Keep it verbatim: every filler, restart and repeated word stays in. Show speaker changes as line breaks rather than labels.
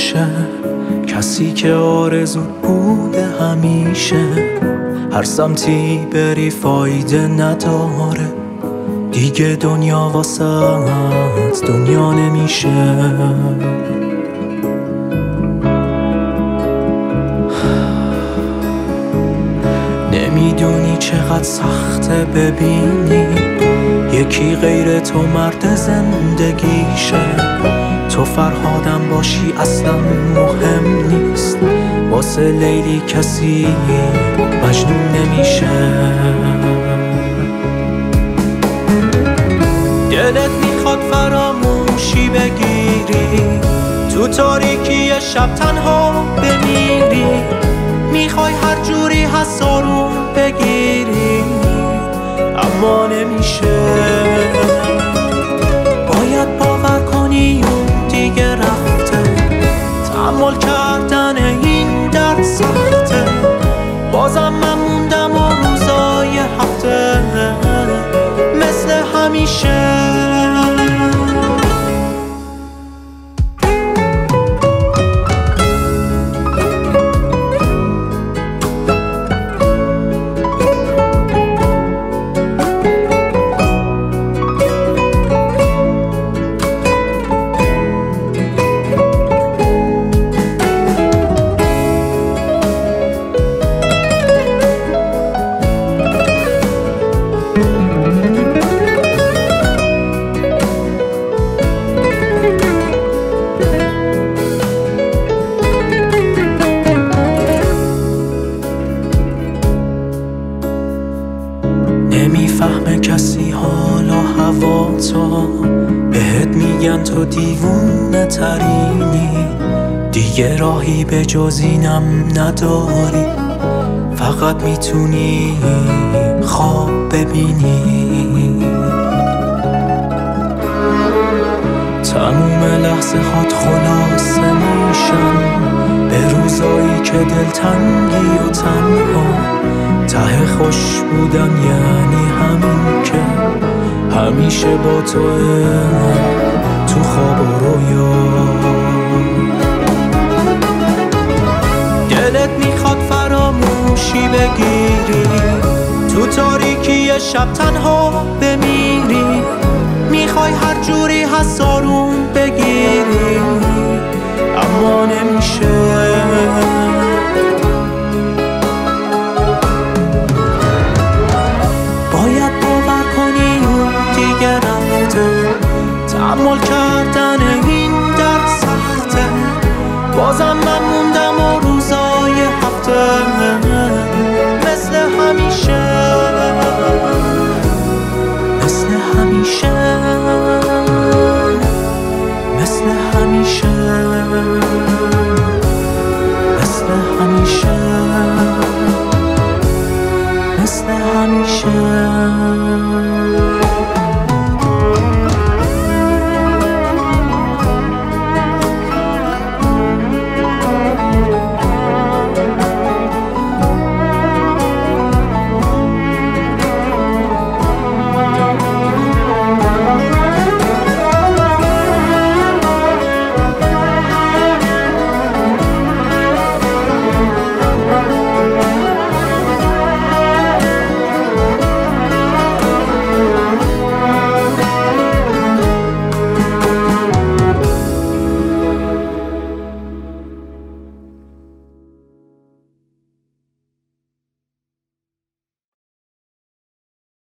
باشه، کسی که آرزوت بوده همیشه. هر سمتی بری فایده نداره، دیگه دنیا واسه دنیا نمیشه. نمیدونی چقدر سخته ببینی یکی غیر تو مرد زندگیشه. تو فرهادم باشی اصلا مهم نیست، واسه لیلی کسی مجنون نمیشه. دلت میخواد فراموشی بگیری، تو تاریکی شب تنها بمیری. میخوای هر جوری هست آروم بگیری، اما نمیشه. باید باور کنی اون دیگه رفته، تحمل کردن این درد سخته. بازم من موندم و روزای هفته مثل همیشه. نمیفهمه کسی حالا هوا تو، بهت میگن تو دیوونه ترینی. دیگه راهی به جز اینم نداری، فقط میتونی خواب ببینی. تموم لحظه هات خلاصه میشن به روزایی که دلتنگی و تنها. ته خوش بودن یعنی همین که همیشه با توه، تو خواب و رویا. دلت میخواد فراموشی بگیری، تو تاریکی شب تنها بمیری. میخوای هر جوری هست آروم